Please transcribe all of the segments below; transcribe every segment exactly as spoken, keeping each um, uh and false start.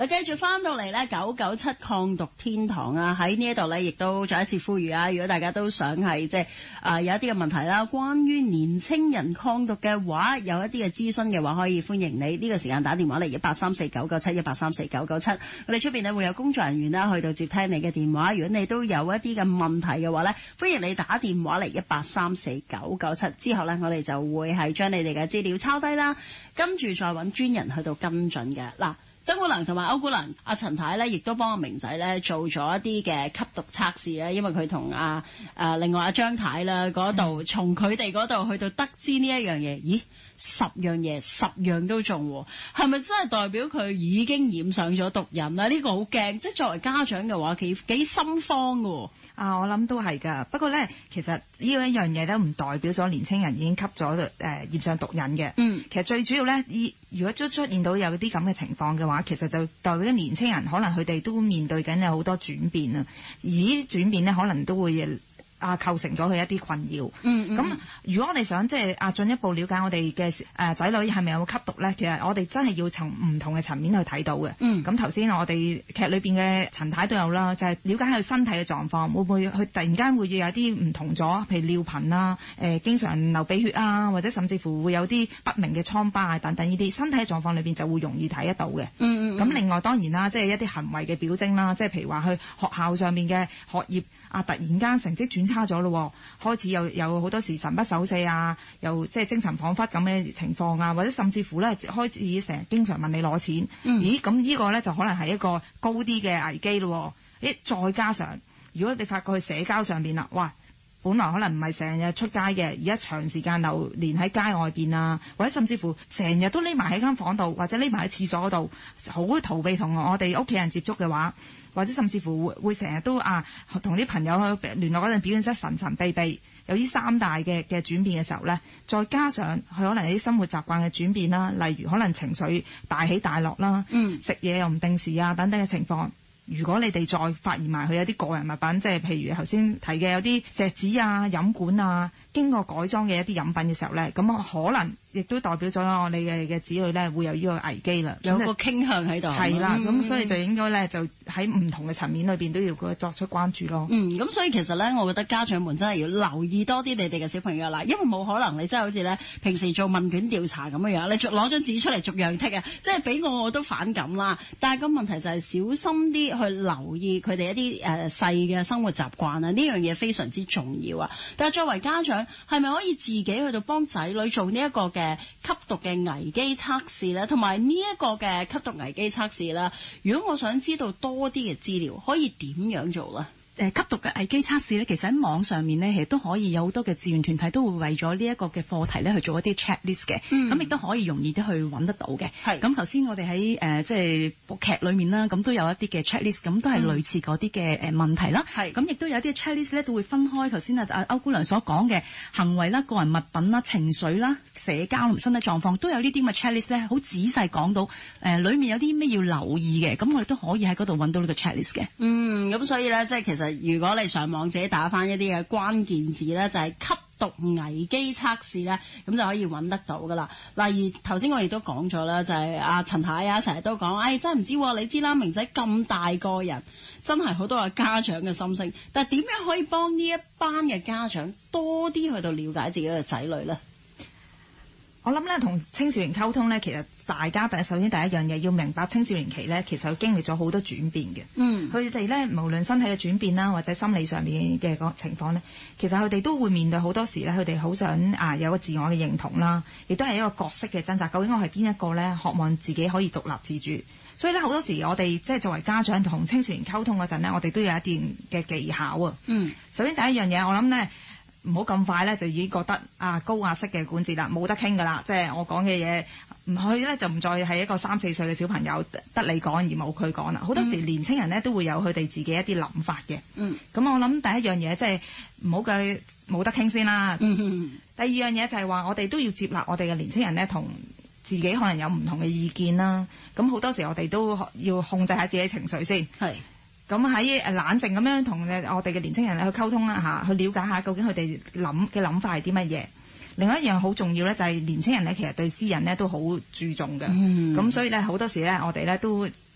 繼續翻到嚟咧九九七抗毒天堂啊，喺呢一度咧亦都再一次呼籲啊，如果大家都想係即係啊有一啲嘅問題啦，關於年青人抗毒嘅話，有一啲嘅諮詢嘅話，可以歡迎你呢個時間打電話嚟一八三四九九七一八三四九九七，我哋出邊咧會有工作人員啦去到接聽你嘅電話。如果你都有一啲嘅問題嘅話咧，歡迎你打電話嚟一八三四九九七，之後咧我哋就會係將你哋嘅資料抄低啦，跟住再揾專人去到跟進嘅嗱。曾姑娘同埋歐姑娘，阿陳太咧，亦都幫阿明仔咧做咗一啲嘅吸毒測試咧，因為佢同阿誒另外阿張太啦嗰度，從佢哋嗰度去到得知呢一樣嘢，咦，十樣嘢十樣都中，係咪真係代表佢已經染上咗毒癮咧？呢、這個好驚，即係作為家長嘅話，幾幾心慌㗎。 啊，我諗都係㗎。不過咧，其實呢一樣嘢都唔代表咗年青人已經吸咗誒染上毒癮嘅。嗯，其實最主要咧，如果都出現到有啲咁嘅情況嘅話，其實就代表咗年青人可能佢哋都面對緊有好多轉變啊，而呢啲轉變咧可能都會啊構成咗佢一啲困擾。嗯，咁、嗯、如果我哋想即係啊進一步了解我哋嘅誒仔女係咪有吸毒咧，其實我哋真係要從唔同嘅層面去睇到嘅。嗯，咁頭先我哋劇裏邊嘅陳太都有啦，就係、是、了解佢身體嘅狀況，會唔會佢突然間會有啲唔同咗，譬如尿頻啊、誒、呃、經常流鼻血啊，或者甚至乎會有啲不明嘅瘡疤啊等等呢啲身體狀況裏邊就會容易睇得到嘅。嗯嗯，咁另外當然啦，即係一啲行為嘅表徵啦，即係譬如話去學校上面嘅學業啊，突然間成績轉差咗咯，開始有有好多時神不守舍啊，又即係精神恍惚咁嘅情況啊，或者甚至乎咧開始成日經常問你攞錢。嗯、咦，咁呢個咧就可能係一個高啲嘅危機咯。誒，再加上如果你發覺佢社交上邊啦，哇！本來可能唔係成日出街嘅，而家長時間流連喺街外邊啊，或者甚至乎成日都匿埋喺間房度，或者匿埋喺廁所嗰度，好逃避同我哋屋企人接觸嘅話，或者甚至乎會會成日都啊同啲朋友去聯絡嗰陣表現出神神秘秘，有啲三大嘅嘅轉變嘅時候呢，再加上佢可能有啲生活習慣嘅轉變啦，例如可能情緒大起大落啦，嗯，食嘢又唔定時啊等等嘅情況。如果你哋再發現埋佢有啲個人物品，即係譬如頭先提嘅有啲錫紙啊、飲管啊，經過改裝嘅一啲飲品嘅時候咧，咁可能亦都代表咗我哋嘅嘅子女咧會有呢個危機啦， 有個傾向喺度。係啦，咁、 嗯、所以就應該咧就喺唔同嘅層面裏邊都要作出關注咯。 嗯，咁所以其實咧，我覺得家長們真係要留意多啲你哋嘅小朋友啦，因為冇可能你真係好似咧平時做問卷調查咁樣樣，你攞張紙出嚟逐樣剔啊，即係俾我我都反感啦。但係個問題就係小心啲去留意佢哋一啲誒細嘅生活習慣啊，呢樣嘢非常之重要啊。但係作為家長，係咪可以自己去到幫仔女做呢一個嘅吸毒嘅危機測試咧？同埋呢一個嘅吸毒危機測試咧，如果我想知道多啲嘅資料，可以點樣做咧？ 誒吸毒嘅危機測試咧，其實喺網上面咧，其實都可以有好多嘅志願團體都會為咗呢一個嘅課題咧去做一啲 checklist 嘅，咁亦都可以容易啲去揾得到嘅。係咁頭先我哋喺誒即係部劇裏面啦，咁都有一啲嘅 checklist，咁都係類似嗰啲嘅誒問題啦。係咁亦都有一啲 checklist 咧，都會分開頭先啊阿歐姑娘所講嘅行為啦、個人物品啦、情緒啦、社交同身體狀況，都有呢啲咁嘅 checklist 咧，好仔細講到誒、呃、裡面有啲咩要留意嘅，咁我哋都可以喺嗰度揾到呢個 checklist 嘅。嗯， 咁所以咧，即係其實。如果你上網自己打翻一啲嘅關鍵字咧，就係吸毒危機測試咧，咁就可以揾得到噶啦。嗱，而頭先我亦都講咗啦，就係阿陳太啊，成日都講，唉、哎，真係唔知喎，你知啦，明仔咁大個人，真係好多嘅家長嘅心聲。但係點樣可以幫呢一班嘅家長多啲去到了解自己嘅仔女咧？ 我諗咧，同青少年溝通咧，其實大家第首先第一樣嘢要明白，青少年期咧，其實佢經歷咗好多轉變嘅。嗯，佢哋咧無論身體嘅轉變啦，或者心理上面嘅個情況咧，其實佢哋都會面對好多時咧，佢哋好想啊有個自我嘅認同啦，亦都係一個角色嘅掙扎。究竟我係邊一個咧？渴望自己可以獨立自主。所以咧，好多時我哋即係作為家長同青少年溝通嗰陣咧，我哋都有一段嘅技巧啊。嗯，首先第一樣嘢，我諗咧。唔好咁快咧，就已經覺得啊高壓式嘅管治啦，冇得傾噶啦。即係我講嘅嘢，唔去咧就唔再係一個三四歲嘅小朋友得你講而冇佢講啦。好多時年青人咧都會有佢哋自己一啲諗法嘅。嗯，咁我諗第一樣嘢即係唔好佢冇得傾先啦。嗯嗯。第二樣嘢就係話我哋都要接納我哋嘅年青人咧，同自己可能有唔同嘅意見啦。咁好多時我哋都要控制下自己情緒先。係。咁喺誒冷靜咁樣同我哋嘅年青人去溝通啦嚇，去了解下究竟佢哋諗嘅諗法係啲乜嘢。另外一樣好重要咧，就係年青人咧，其實對私隱咧都好注重嘅。咁、嗯、所以咧好多時咧，我哋咧都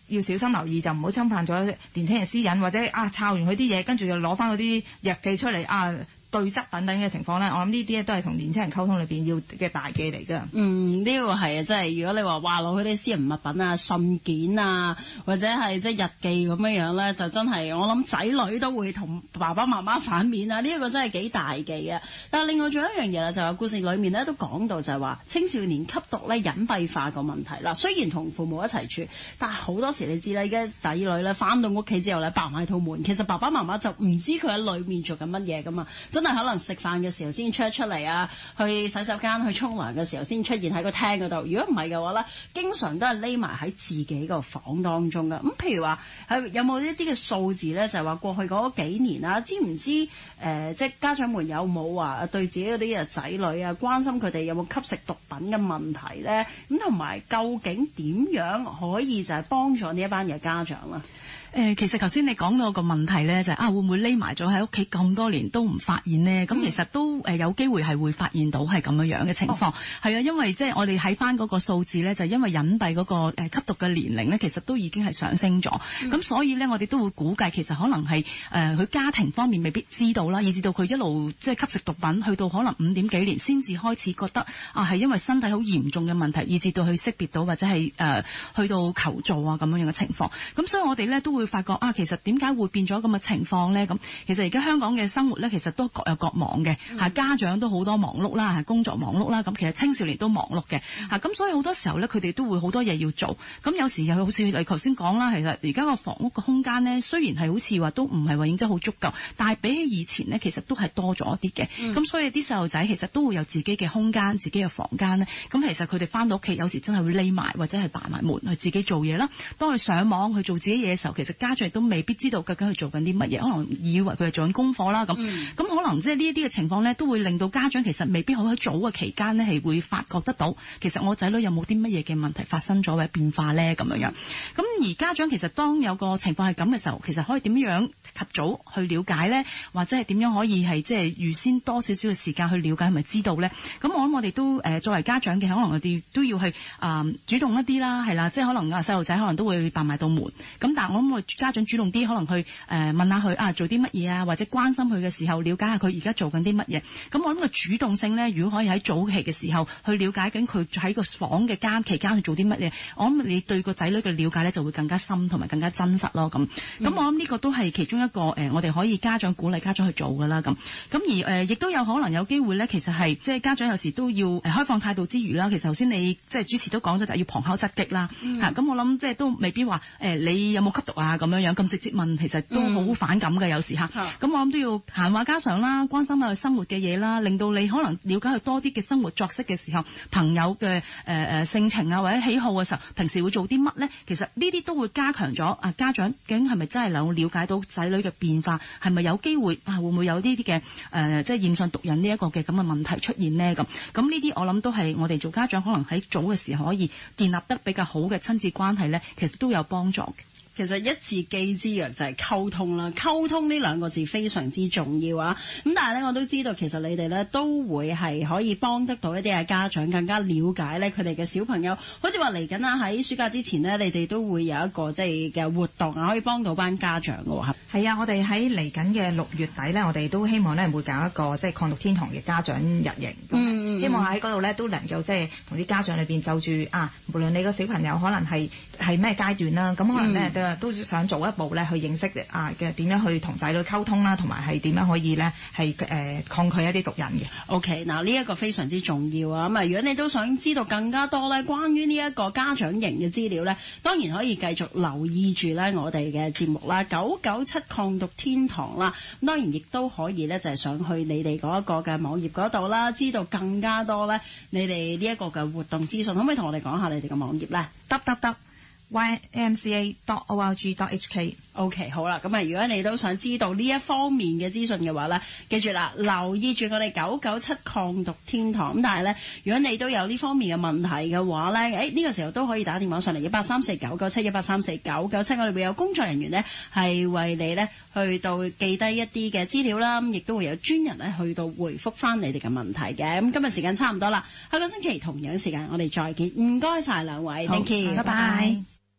要小心留意，就唔好侵犯咗年輕人私隱，或者啊抄完佢啲嘢，跟住又攞翻嗰啲日記出嚟啊。對質等等嘅情況咧，我諗呢啲咧都係同年輕人溝通裏邊要嘅大忌嚟㗎。 嗯，呢、這個係啊，即係如果你話話攞佢啲私人物品啊、信件啊，或者係即係日記咁樣樣咧，就真係我諗仔女都會同爸爸媽媽反面啊！呢、這、一個真係幾大忌嘅。但係另外仲有一樣嘢啦，就係、是、故事裏面咧都講到就係話青少年吸毒咧隱蔽化個問題啦。雖然同父母一齊住，但係好多時你知啦，而家仔女咧翻到屋企之後咧，閂埋套門，其實爸爸媽媽就唔知佢喺裏面做緊乜嘢㗎嘛。真係可能食飯嘅時候先出出嚟啊，去洗手間去沖涼嘅時候先出現喺個廳嗰度。如果唔係嘅話咧，經常都係匿埋喺自己個房當中㗎。咁譬如話係有冇一啲嘅數字咧，就係話過去嗰幾年啊，知唔知誒、呃、即係家長們有冇話對自己嗰啲嘅仔女啊關心佢哋有冇吸食毒品嘅問題咧？咁同埋究竟點樣可以就係幫助呢一班嘅家長啊？ 誒、呃，其實頭先你講到個問題咧，就係、是、啊，會唔會匿埋咗喺屋企咁多年都唔發現呢？咁、嗯、其實都誒有機會係會發現到係咁樣樣嘅情況。係、哦、啊，因為即係我哋睇翻嗰個數字咧，就因為隱蔽嗰個誒吸毒嘅年齡咧，其實都已經係上升咗。咁、嗯、所以咧，我哋都會估計其實可能係誒佢家庭方面未必知道啦，以至到佢一路即係吸食毒品，去到可能五點幾年先至開始覺得啊係因為身體好嚴重嘅問題，以至到去識別到或者係誒、呃、去到求助啊咁樣樣嘅情況。咁所以我哋咧都會發覺啊，其實點解會變咗咁嘅情況咧？咁其實而家香港嘅生活咧，其實都各有各忙嘅嚇、嗯，家長都好多忙碌啦，工作忙碌啦，咁其實青少年都忙碌嘅嚇，咁、嗯、所以好多時候咧，佢哋都會好多嘢要做。咁有時又好似你頭先講啦，其實而家個房屋嘅空間咧，雖然係好似話都唔係話認真好足夠，但係比起以前咧，其實都係多咗一啲嘅。咁、嗯、所以啲細路仔其實都會有自己嘅空間、自己嘅房間咧。咁其實佢哋翻到屋企有時真係會匿埋或者係閂埋門去自己做嘢啦。當佢上網去做自己嘢嘅時候，其實家長都未必知道究竟佢做緊啲乜嘢，可能以為佢係做緊功課啦咁。咁、嗯、可能即係呢一啲嘅情況咧，都會令到家長其實未必好喺早嘅期間呢係會發覺得到，其實我仔女有冇啲乜嘢嘅問題發生咗或者變化咧咁樣樣。咁而家長其實當有個情況係咁嘅時候，其實可以點樣及早去了解咧，或者係點樣可以係即係預先多少少嘅時間去了解係咪知道咧？咁我諗我哋都誒、呃、作為家長嘅，可能我哋都要去啊、呃、主動一啲啦，係啦，即係可能啊細路仔可能都會閂埋道門，咁但係我諗我家長主動啲，可能去誒、呃、問下佢啊做啲乜嘢啊，或者關心佢嘅時候，了解下佢而家做緊啲乜嘢。咁我諗個主動性咧，如果可以喺早期嘅時候去了解緊佢喺個房嘅間期間去做啲乜嘢，我諗你對個仔女嘅了解咧就會更加深同埋更加真實咯。咁咁、嗯、我諗呢個都係其中一個誒、呃，我哋可以家長鼓勵家長去做噶啦。咁咁而誒亦、呃、都有可能有機會咧，其實係即係家長有時都要誒開放態度之餘啦。其實頭先你即係主持都講咗，就係要旁敲側擊啦。嚇、嗯、咁我諗即係都未必話誒、呃、你有冇吸毒啊咁樣樣咁直接問，其實都好反感嘅、嗯、有時嚇。咁、嗯、我諗都要閒話家常啦，關心下佢生活嘅嘢啦，令到你可能了解佢多啲嘅生活作息嘅時候，朋友嘅誒誒性情啊或者喜好嘅時候，平時會做啲乜咧？其實呢啲都會加強咗啊家長究竟係咪真係能夠了解到仔女嘅變化，係咪有機會啊會唔會有呢啲嘅誒即係染上毒癮呢一個嘅咁嘅問題出現呢？咁咁呢啲我諗都係我哋做家長可能喺早嘅時候可以建立得比較好嘅親子關係咧，其實都有幫助嘅。 其實一字記之曰就係溝通啦，溝通呢兩個字非常之重要啊！咁但係咧，我都知道其實你哋咧都會係可以幫得到一啲嘅家長更加了解咧佢哋嘅小朋友，好似話嚟緊啊喺暑假之前呢，你哋都會有一個即係嘅活動啊，可以幫到班家長嘅喎。 係啊，我哋喺嚟緊嘅六月底咧，我哋都希望咧會搞一個即係抗毒天堂嘅家長日營，嗯，希望喺嗰度咧都能夠即係同啲家長裏邊就住啊，無論你個小朋友可能係係咩階段啦，咁可能咧都、嗯、都想做一步咧去認識啊嘅點樣去同仔女溝通啦，同埋係點樣可以咧係誒抗拒一啲毒癮嘅。 OK， 嗱呢一個非常之重要啊！咁啊，如果你都想知道更加多咧關於呢一個家長營嘅資料咧，當然可以繼續留意住咧我哋嘅節目啦，九九七抗毒天堂啦。咁當然亦都可以咧就係上去你哋嗰一個嘅網頁嗰度啦，知道更加多咧你哋呢一個嘅活動資訊。可唔可以同我哋講下你哋嘅網頁咧？ 得得得。y m c a dot org dot h k OK 好啦，咁啊如果你都想知道呢一方面嘅資訊嘅話咧，記住啦，留意住我哋九九七抗毒天堂。咁但係咧，如果你都有呢方面嘅問題嘅話咧，誒、哎、呢、這個時候都可以打電話上嚟一八三四九九七一八三四九九七，我哋會有工作人員咧係為你咧去到記低一啲嘅資料啦，亦都會有專人咧去到回覆翻你哋嘅問題嘅。咁今日時間差唔多啦，下個星期同樣時間我哋再見，唔該晒兩位 ，Thank you，拜拜。